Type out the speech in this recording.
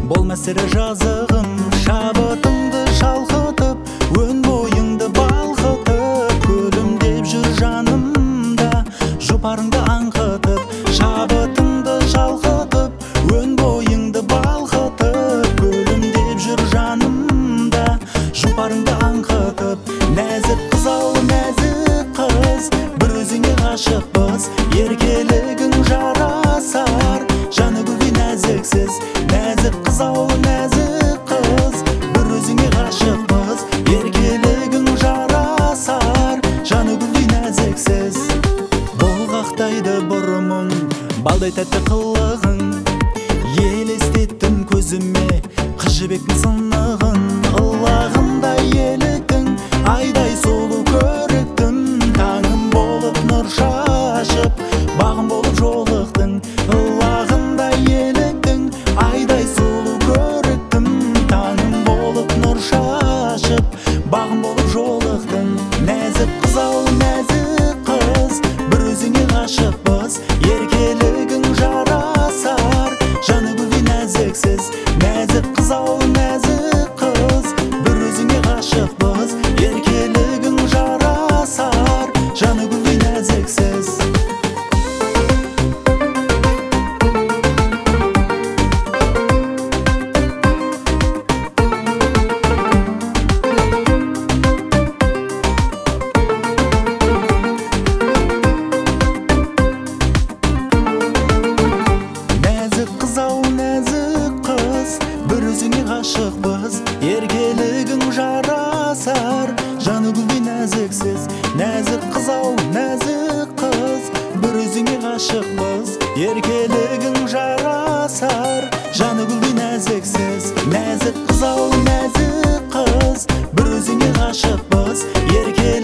Болмасыр жазығым, шабытыңды шалқытып, өн бойыңды балқытып, күлімдеп жүр жанымда, жұпарыңды аңқытып. Шабытыңды шалқытып, өн бойыңды балқытып, күлімдеп жүр жанымда, жұпарыңды аңқытып. Нәзік қыз ау, нәзік қыз, бір өзіңе ғашықпыз, еркелігің жарасар, жаны гүлдей нәзіксіз. Нәзік қыз ау, нәзік қыз, бір өзіңе ғашықпыз, еркелігің жарасар, жаны гүлдей нәзіксіз. Бұлғақтайды бұрымың, балдай тәтті қылығың, елестеттің көзіме қыз жібектің сынығын. Ылағындай еліктің, айдай сұлу көріктің, таңым болып нұр шашып, бағым болып жолықтың. Ылағындай еліктің, айдай сұлу көріктің, таңым болып нұр шашып, бағым болып жолықтың. Нәзік қыз ау, нәзік қыз, бір өзіңе ғашықпыз, еркелігің жарасар, жаны гүлдей нәзіксіз. Нәзік қыз ау, нәзік қыз, бір өзіңе ғашықпыз, еркелігің жарасар, жаны гүлдей нәзіксіз. Бір өзіңе ғашықпыз, еркелігің жарасар, жаны гүлдей нәзіксіз. Нәзік қыз ау, нәзік қыз, бір өзіңе ғашықпыз, еркелігің жарасар, жаны гүлдей нәзіксіз. Нәзік қыз ау, нәзік қыз, бір өзіңе ғашықпыз, еркелігің